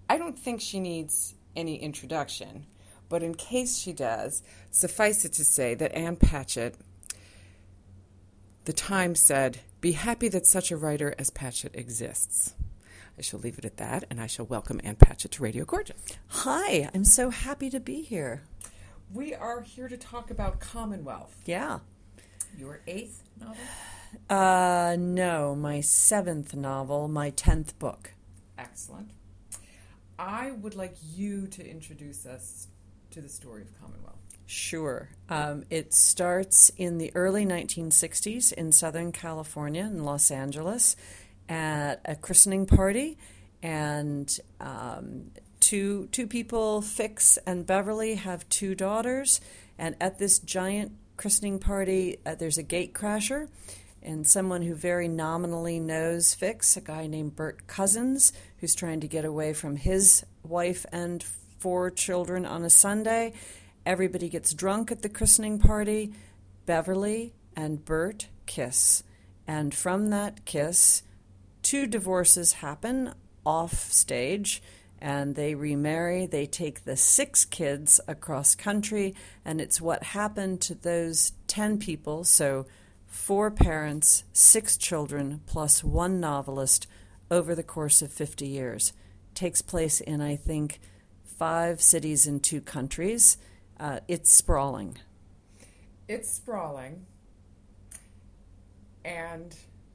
I don't think she needs any introduction, but in case she does, suffice it to say that Ann Patchett, the Times said, "Be happy that such a writer as Patchett exists." I shall leave it at that, and I shall welcome Ann Patchett to Radio Gorgeous. Hi, I'm so happy to be here. We are here to talk about Commonwealth. Yeah. Your 8th novel? No, my 7th novel, my 10th book. Excellent. I would like you to introduce us to the story of Commonwealth. Sure. It starts in the early 1960s in Southern California, in Los Angeles, at a christening party, and two people, Fix and Beverly, have 2 daughters, and at this giant christening party, there's a gate crasher, and someone who very nominally knows Fix, a guy named Bert Cousins, who's trying to get away from his wife and 4 children on a Sunday. Everybody gets drunk at the christening party. Beverly and Bert kiss, and from that kiss, 2 divorces happen off stage, and they remarry. They take the 6 kids across country, and it's what happened to those 10 people, so 4 parents, 6 children, plus 1 novelist over the course of 50 years. Takes place in, I think, 5 cities in 2 countries. It's sprawling. It's sprawling, and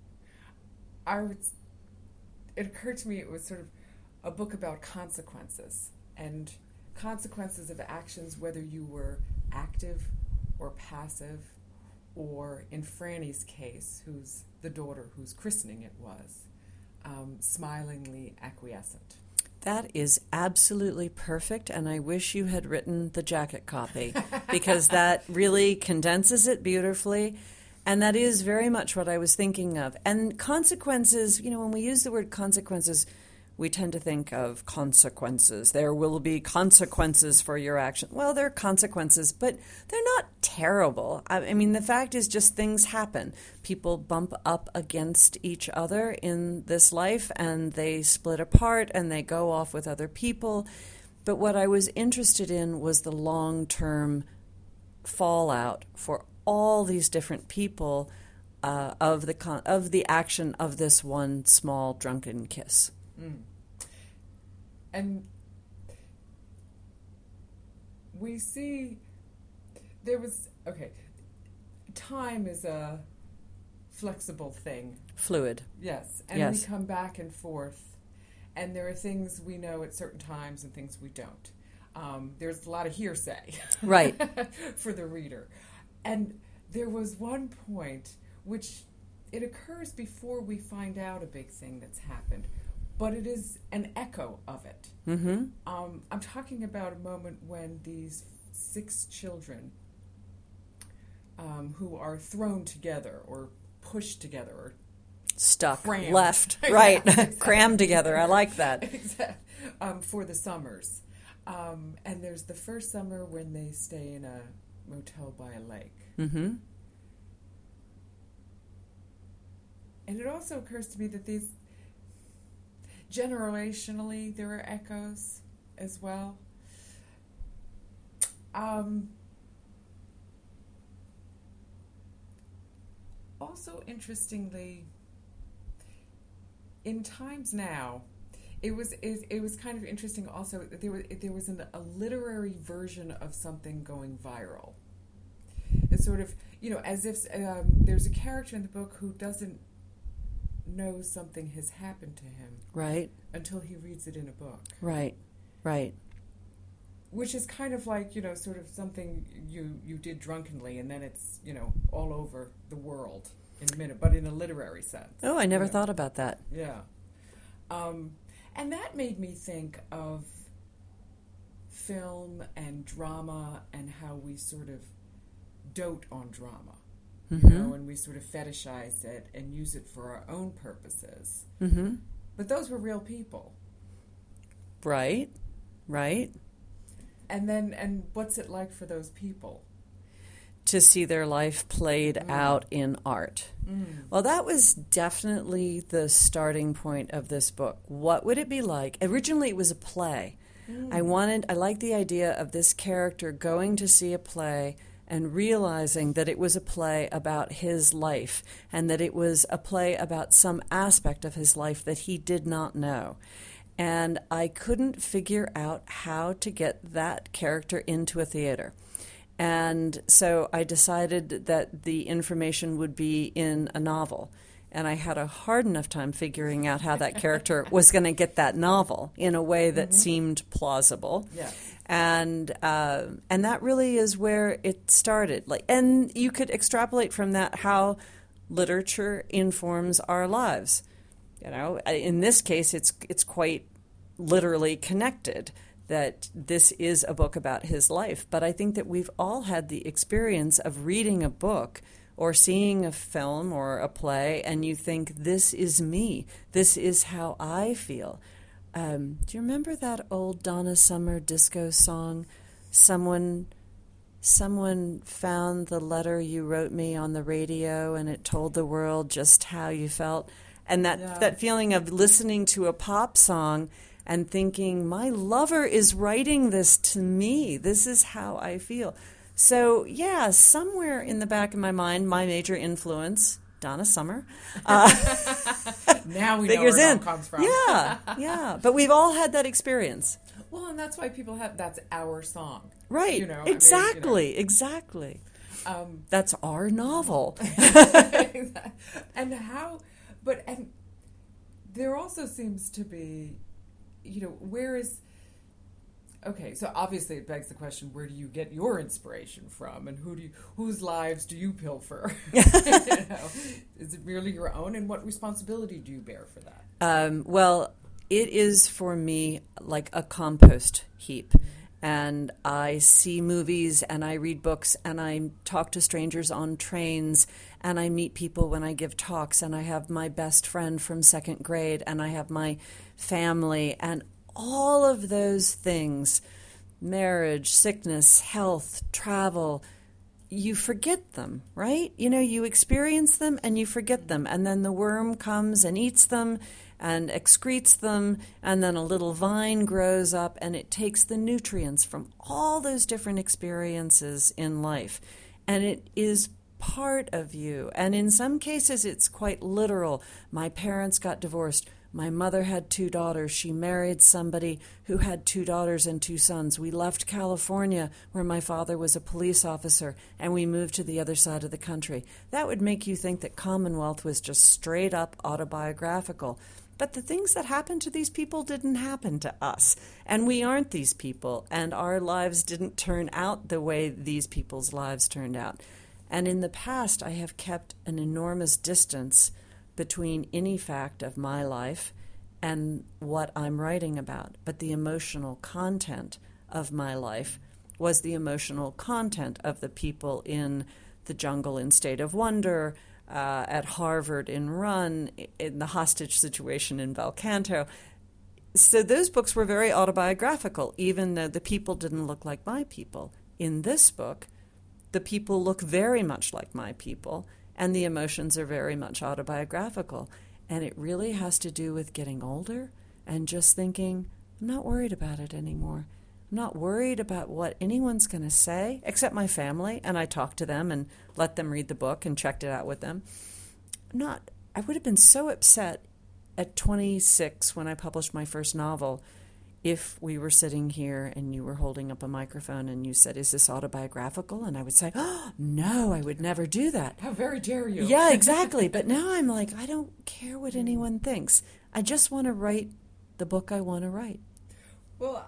it occurred to me it was sort of a book about consequences, and consequences of actions, whether you were active or passive, or in Franny's case, who's the daughter whose christening it was, smilingly acquiescent. That is absolutely perfect, and I wish you had written the jacket copy, because that really condenses it beautifully. And that is very much what I was thinking of. And consequences, when we use the word consequences, we tend to think of consequences. There will be consequences for your action. Well, there are consequences, but they're not terrible. I mean, the fact is just things happen. People bump up against each other in this life, and they split apart, and they go off with other people. But what I was interested in was the long-term fallout for all these different people of the action of this one small drunken kiss. Mm. And we see time is a flexible thing. Fluid. Yes. And yes. We come back and forth, and there are things we know at certain times and things we don't. There's a lot of hearsay. Right. for the reader. And there was one point which it occurs before we find out a big thing that's happened, but it is an echo of it. Mm-hmm. I'm talking about a moment when these 6 children who are thrown together or pushed together or stuck, crammed. Left, right, exactly. Crammed together. I like that. Exactly. For the summers. And there's the first summer when they stay in a motel by a lake. Mm-hmm. And it also occurs to me that these, generationally, there are echoes as well. Also, interestingly, in times now, it was kind of interesting also that there was a literary version of something going viral. It's sort of, as if there's a character in the book who doesn't know something has happened to him. Right. Until he reads it in a book. Right. Right. Which is kind of like, sort of something you did drunkenly, and then it's, all over the world in a minute, but in a literary sense. Oh, I never thought about that. Yeah. And that made me think of film and drama and how we sort of dote on drama. Mm-hmm. And we sort of fetishize it and use it for our own purposes. Mm-hmm. But those were real people. Right. Right. And what's it like for those people? to see their life played out in art. Well, that was definitely the starting point of this book. What would it be like? Originally, it was a play. I liked the idea of this character going to see a play and realizing that it was a play about his life and that it was a play about some aspect of his life that he did not know. And I couldn't figure out how to get that character into a theater. And so I decided that the information would be in a novel. And I had a hard enough time figuring out how that character was going to get that novel in a way that seemed plausible. Yeah. And that really is where it started. And you could extrapolate from that how literature informs our lives. You know, in this case, it's quite literally connected, that this is a book about his life. But I think that we've all had the experience of reading a book or seeing a film or a play, and you think, this is me. This is how I feel. Do you remember that old Donna Summer disco song, Someone found the letter you wrote me on the radio and it told the world just how you felt? And that feeling of listening to a pop song and thinking, my lover is writing this to me. This is how I feel. So, yeah, somewhere in the back of my mind, my major influence, Donna Summer. Now we know where it all comes from. Yeah. But we've all had that experience. Well, and that's why people that's our song. Right. You know, exactly. That's our novel. And there also seems to be, so obviously it begs the question, where do you get your inspiration from, and whose lives do you pilfer? Is it merely your own, and what responsibility do you bear for that? Well, it is for me like a compost heap. And I see movies, and I read books, and I talk to strangers on trains, and I meet people when I give talks, and I have my best friend from second grade, and I have my family, and all of those things, marriage, sickness, health, travel, you forget them, right? You experience them and you forget them, and then the worm comes and eats them and excretes them, and then a little vine grows up and it takes the nutrients from all those different experiences in life, and it is part of you. And in some cases it's quite literal. My parents got divorced. My mother had 2 daughters. She married somebody who had 2 daughters and 2 sons. We left California, where my father was a police officer, and we moved to the other side of the country. That would make you think that Commonwealth was just straight up autobiographical. But the things that happened to these people didn't happen to us. And we aren't these people, and our lives didn't turn out the way these people's lives turned out. And in the past, I have kept an enormous distance between any fact of my life and what I'm writing about. But the emotional content of my life was the emotional content of the people in the jungle in State of Wonder, at Harvard in Run, in the hostage situation in Belcanto. So those books were very autobiographical, even though the people didn't look like my people. In this book, the people look very much like my people, and the emotions are very much autobiographical. And it really has to do with getting older and just thinking, I'm not worried about it anymore. I'm not worried about what anyone's going to say, except my family, and I talk to them and let them read the book and checked it out with them. I would have been so upset at 26 when I published my first novel if we were sitting here and you were holding up a microphone and you said, is this autobiographical? And I would say, oh, no, I would never do that. How very dare you? Yeah, exactly. But now I'm like, I don't care what anyone thinks. I just want to write the book I want to write. Well,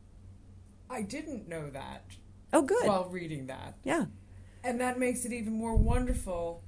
I didn't know that. Oh, good. While reading that. Yeah. And that makes it even more wonderful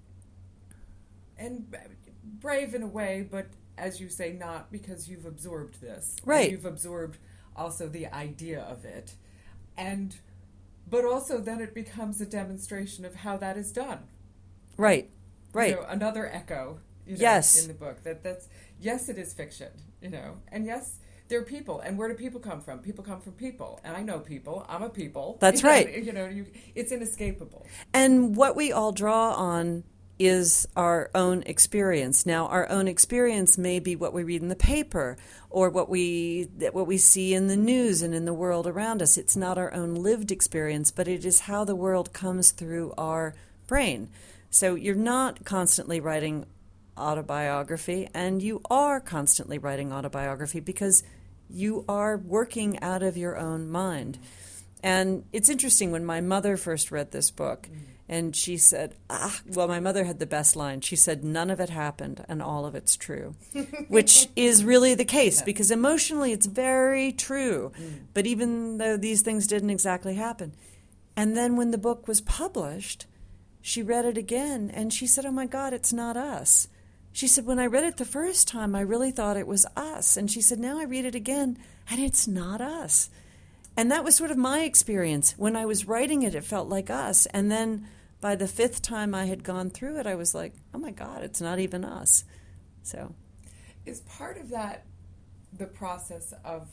and brave in a way, but as you say, not because you've absorbed this. Right. You've absorbed also the idea of it. But also then it becomes a demonstration of how that is done. Right. Right. Another echo yes. in the book. That's yes, it is fiction, and yes, they're people. And where do people come from? People come from people. And I know people. I'm a people. That's right. It's inescapable. And what we all draw on is our own experience. Now, our own experience may be what we read in the paper or what we see in the news and in the world around us. It's not our own lived experience, but it is how the world comes through our brain. So you're not constantly writing autobiography, and you are constantly writing autobiography because you are working out of your own mind. And it's interesting, when my mother first read this book, and she said, my mother had the best line. She said, "None of it happened and all of it's true," which is really the case, because emotionally it's very true. But even though these things didn't exactly happen. And then when the book was published, she read it again and she said, "Oh my God, it's not us." She said, "When I read it the first time, I really thought it was us." And she said, "Now I read it again and it's not us." And that was sort of my experience. When I was writing it, it felt like us. And then by the fifth time I had gone through it, I was like, oh my God, it's not even us. So, is part of that the process of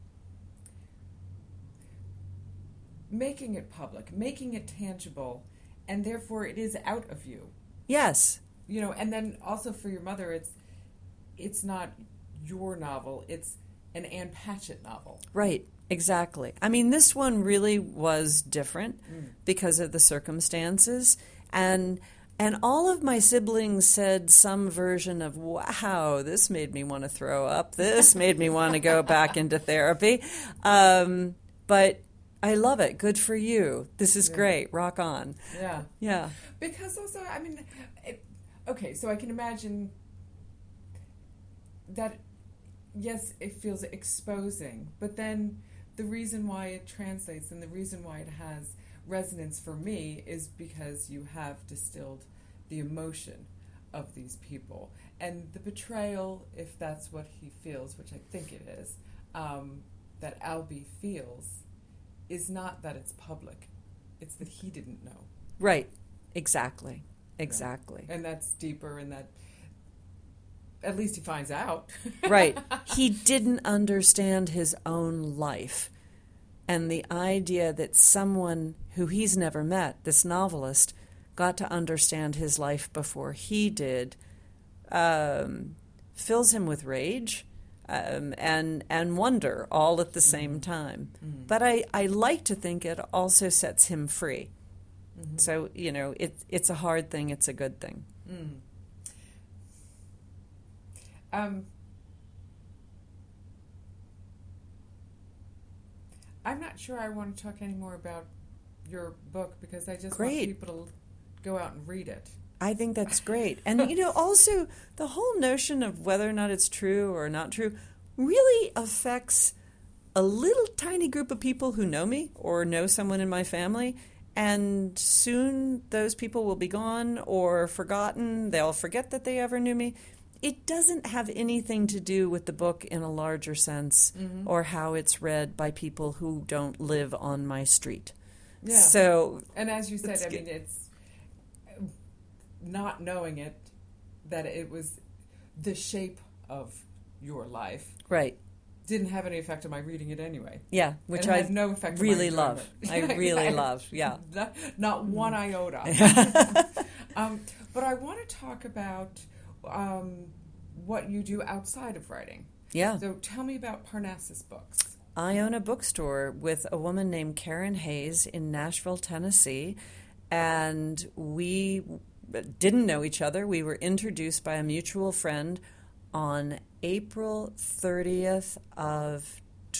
making it public, making it tangible, and therefore it is out of you? Yes. And then also for your mother, it's not your novel, it's an Ann Patchett novel. Right. Exactly. I mean, this one really was different because of the circumstances. And all of my siblings said some version of, "Wow, this made me want to throw up. This made me want to go back into therapy." But I love it. Good for you. This is great. Rock on. Yeah. Yeah. Because also, I mean, okay, so I can imagine that, yes, it feels exposing, but then the reason why it translates and the reason why it has resonance for me is because you have distilled the emotion of these people. And the betrayal, if that's what he feels, which I think it is, that Albie feels, is not that it's public. It's that he didn't know. Right. Exactly. Exactly. And that's deeper, and that at least he finds out. Right. He didn't understand his own life. And the idea that someone who he's never met, this novelist, got to understand his life before he did, fills him with rage and wonder all at the same time. Mm-hmm. But I like to think it also sets him free. Mm-hmm. So, it's a hard thing, it's a good thing. Mm. I'm not sure I want to talk any more about your book because I just want people to go out and read it. I think that's great. And, also the whole notion of whether or not it's true or not true really affects a little tiny group of people who know me or know someone in my family. And soon those people will be gone or forgotten. They'll forget that they ever knew me. It doesn't have anything to do with the book in a larger sense or how it's read by people who don't live on my street. Yeah. So, and as you said, it's not knowing it, that it was the shape of your life. Right. Didn't have any effect on my reading it anyway. Yeah, which I had no effect really on my love. I really love, yeah. Not one iota. But I want to talk about what you do outside of writing. Yeah. So tell me about Parnassus Books. I own a bookstore with a woman named Karen Hayes in Nashville, Tennessee, and we didn't know each other. We were introduced by a mutual friend on April 30th of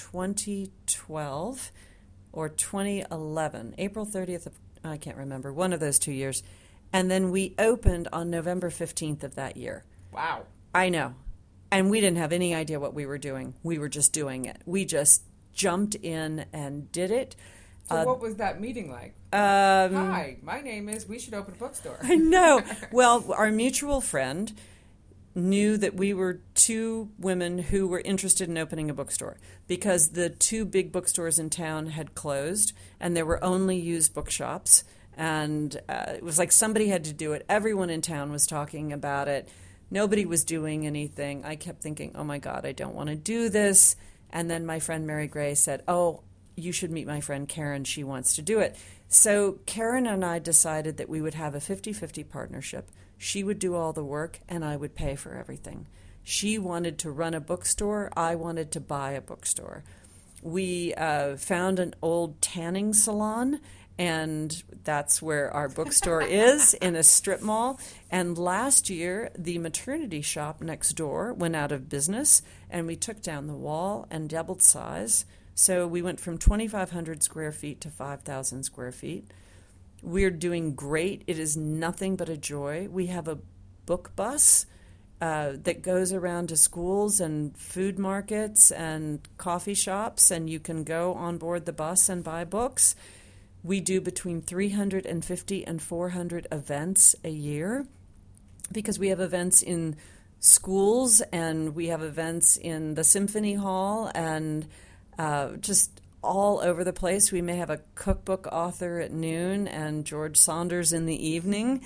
2012 or 2011. April 30th of, I can't remember, one of those 2 years. And then we opened on November 15th of that year. Wow. I know. And we didn't have any idea what we were doing. We were just doing it. We just jumped in and did it. So what was that meeting like? Hi, my name is, we should open a bookstore. I know. Well, our mutual friend knew that we were two women who were interested in opening a bookstore because the two big bookstores in town had closed and there were only used bookshops. And it was like somebody had to do it. Everyone in town was talking about it. Nobody was doing anything. I kept thinking, oh, my God, I don't want to do this. And then my friend Mary Gray said, oh, you should meet my friend Karen. She wants to do it. So Karen and I decided that we would have a 50-50 partnership. She would do all the work, and I would pay for everything. She wanted to run a bookstore. I wanted to buy a bookstore. We found an old tanning salon, and that's where our bookstore is, in a strip mall. And last year, the maternity shop next door went out of business, and we took down the wall and doubled size. So we went from 2,500 square feet to 5,000 square feet. We're doing great. It is nothing but a joy. We have a book bus that goes around to schools and food markets and coffee shops, and you can go on board the bus and buy books. We do between 350 and 400 events a year, because we have events in schools and we have events in the Symphony Hall and just all over the place. We may have a cookbook author at noon and George Saunders in the evening.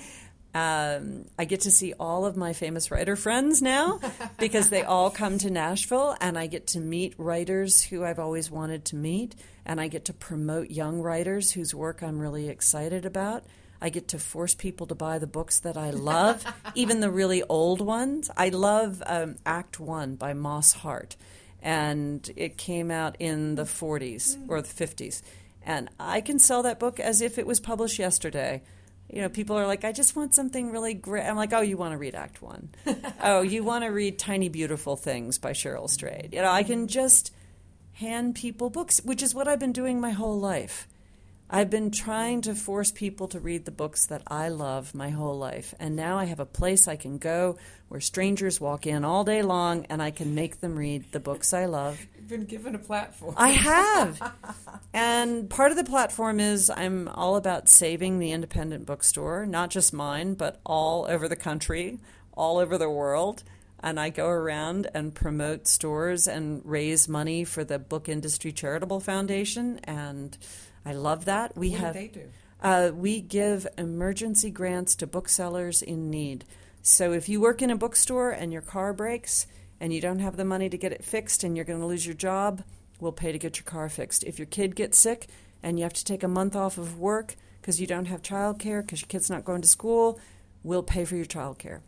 I get to see all of my famous writer friends now because they all come to Nashville, and I get to meet writers who I've always wanted to meet, and I get to promote young writers whose work I'm really excited about. I get to force people to buy the books that I love, even the really old ones. I love Act One by Moss Hart, and it came out in the 40s or the 50s. And I can sell that book as if it was published yesterday. You know, people are like, I just want something really great. I'm like, oh, you want to read Act One. Oh, you want to read Tiny Beautiful Things by Cheryl Strayed. You know, I can just hand people books, which is what I've been doing my whole life. I've been trying to force people to read the books that I love my whole life. And now I have a place I can go where strangers walk in all day long, and I can make them read the books I love. You've been given a platform. I have. And part of the platform is I'm all about saving the independent bookstore, not just mine, but all over the country, all over the world. And I go around and promote stores and raise money for the Book Industry Charitable Foundation, and I love that. What do they do? We give emergency grants to booksellers in need. So if you work in a bookstore and your car breaks and you don't have the money to get it fixed and you're going to lose your job, we'll pay to get your car fixed. If your kid gets sick and you have to take a month off of work because you don't have child care because your kid's not going to school, we'll pay for your child care.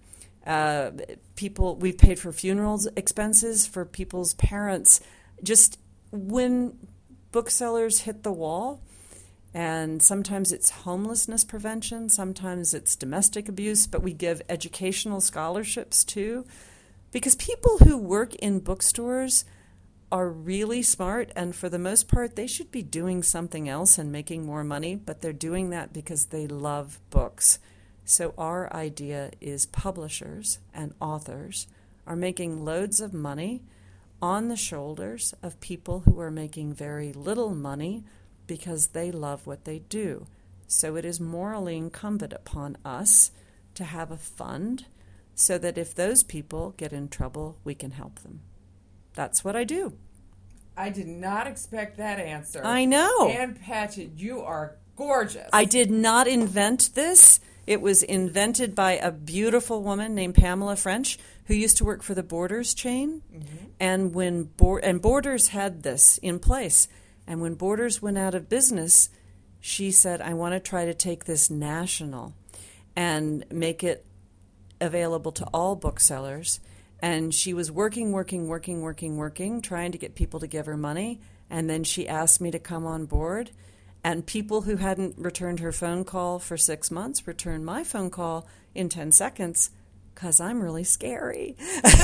We've paid for funerals expenses for people's parents. Just when booksellers hit the wall, and sometimes it's homelessness prevention, sometimes it's domestic abuse, but we give educational scholarships too, because people who work in bookstores are really smart, and for the most part they should be doing something else and making more money, but they're doing that because they love books. So our idea is publishers and authors are making loads of money on the shoulders of people who are making very little money because they love what they do. So it is morally incumbent upon us to have a fund so that if those people get in trouble, we can help them. That's what I do. I did not expect that answer. I know. Ann Patchett, you are gorgeous. I did not invent this. It was invented by a beautiful woman named Pamela French, who used to work for the Borders chain. Mm-hmm. And when Borders had this in place, and when Borders went out of business, she said, I want to try to take this national and make it available to all booksellers. And she was working, trying to get people to give her money. And then she asked me to come on board. And people who hadn't returned her phone call for 6 months returned my phone call in 10 seconds because I'm really scary.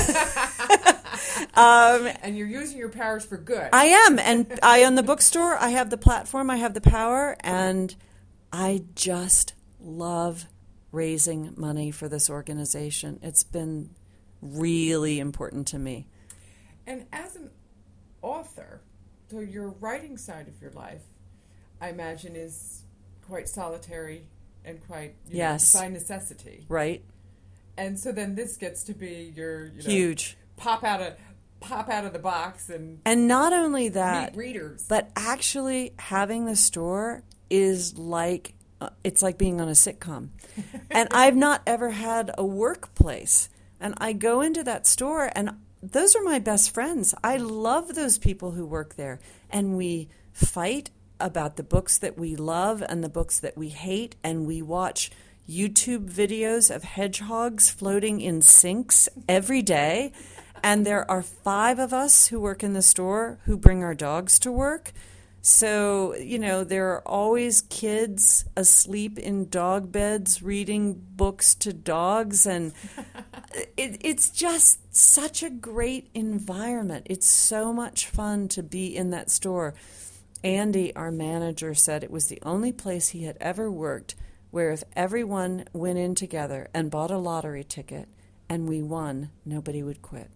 And you're using your powers for good. I am. And I own the bookstore. I have the platform. I have the power. And I just love raising money for this organization. It's been really important to me. And as an author, so your writing side of your life, I imagine, is quite solitary and quite yes. by necessity. Right. And so then this gets to be your huge pop out of the box and not only that, meet readers, but actually having the store is like it's like being on a sitcom. And I've not ever had a workplace. And I go into that store and those are my best friends. I love those people who work there. And we fight about the books that we love and the books that we hate, and we watch YouTube videos of hedgehogs floating in sinks every day. And there are 5 of us who work in the store who bring our dogs to work. So, there are always kids asleep in dog beds reading books to dogs. And it's just such a great environment. It's so much fun to be in that store. Andy, our manager, said it was the only place he had ever worked where if everyone went in together and bought a lottery ticket and we won, nobody would quit.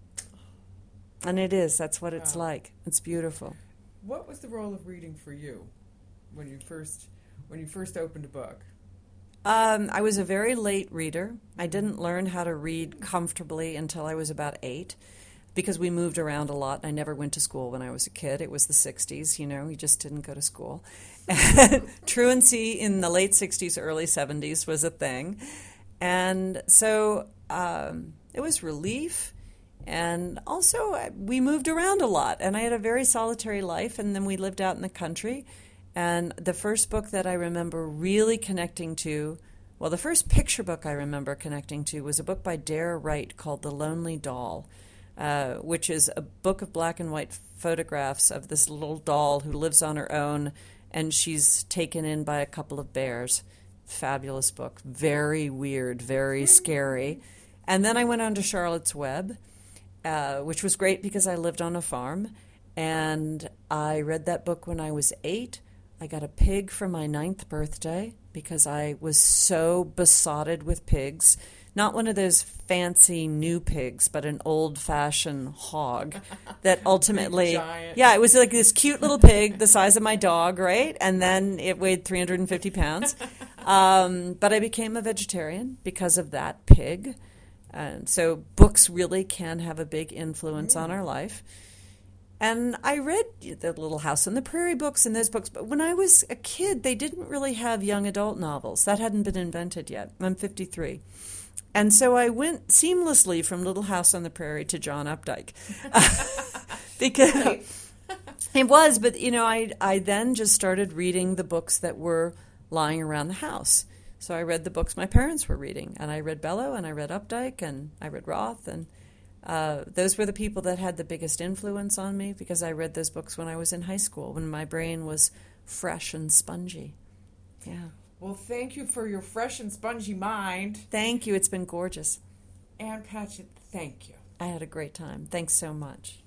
And it is. That's what it's like. It's beautiful. What was the role of reading for you when you first opened a book? I was a very late reader. I didn't learn how to read comfortably until I was about 8 because we moved around a lot. I never went to school when I was a kid. It was the 60s, you just didn't go to school. Truancy in the late 60s, early 70s was a thing. And so it was relief. And also, we moved around a lot, and I had a very solitary life, and then we lived out in the country. And the first book that I remember really connecting to, well, the first picture book I remember connecting to was a book by Dare Wright called The Lonely Doll, which is a book of black and white photographs of this little doll who lives on her own, and she's taken in by a couple of bears. Fabulous book. Very weird, very scary. And then I went on to Charlotte's Web, which was great because I lived on a farm, and I read that book when I was 8. I got a pig for my 9th birthday because I was so besotted with pigs. Not one of those fancy new pigs, but an old-fashioned hog that ultimately... Yeah, it was like this cute little pig the size of my dog, right? And then it weighed 350 pounds. But I became a vegetarian because of that pig. And so books really can have a big influence on our life. And I read the Little House on the Prairie books and those books, but when I was a kid, they didn't really have young adult novels. That hadn't been invented yet. I'm 53. And so I went seamlessly from Little House on the Prairie to John Updike. Because it was, but, I then just started reading the books that were lying around the house. So I read the books my parents were reading, and I read Bellow, and I read Updike, and I read Roth, and those were the people that had the biggest influence on me because I read those books when I was in high school, when my brain was fresh and spongy. Yeah. Well, thank you for your fresh and spongy mind. Thank you. It's been gorgeous. Ann Patchett, thank you. I had a great time. Thanks so much.